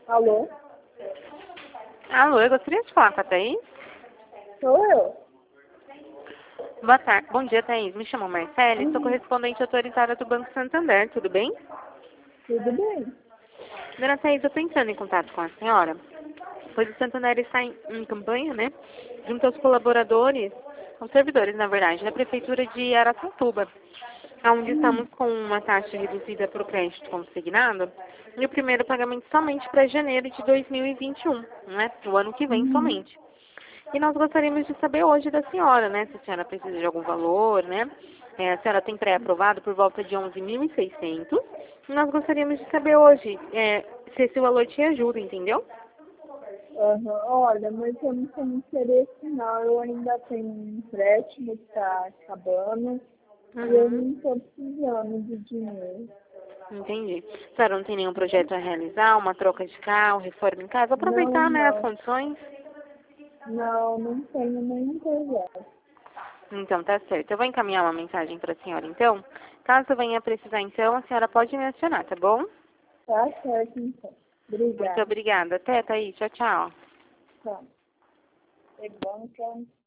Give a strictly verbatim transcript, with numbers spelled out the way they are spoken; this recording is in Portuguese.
Alô? Alô, eu gostaria de falar com a Thaís. Sou eu. Boa tarde. Bom dia, Thaís. Me chamo Marcele, sou Uhum. correspondente autorizada do Banco Santander, tudo bem? Tudo bem? Dona Thaís, eu estou entrando em contato com a senhora, pois o Santander está em, em campanha, né, junto aos colaboradores, aos servidores, na verdade, da Prefeitura de Araçatuba, onde Hum. estamos com uma taxa reduzida para o crédito consignado e o primeiro pagamento somente para janeiro de dois mil e vinte e um, né, o ano que vem Uhum. somente. E nós gostaríamos de saber hoje da senhora, né, se a senhora precisa de algum valor, né? É, a senhora tem pré-aprovado por volta de onze mil e seiscentos. E nós gostaríamos de saber hoje é, se esse valor te ajuda, entendeu? Aham. Olha, mas eu não tenho interesse não. Eu ainda tenho um empréstimo que está acabando e eu Uhum, não estou precisando de dinheiro. entendi. A senhora não tem nenhum projeto a realizar, uma troca de carro, reforma em casa? Não, Aproveitar, né, as não. condições. Não, não tenho nenhum projeto. Então, tá certo. Eu vou encaminhar uma mensagem para a senhora, então. Caso venha precisar, então, a senhora pode me acionar, tá bom? Tá certo, então. Muito Obrigada. obrigada. Até, Thaís. Tchau, tchau. Tá. É bom, então.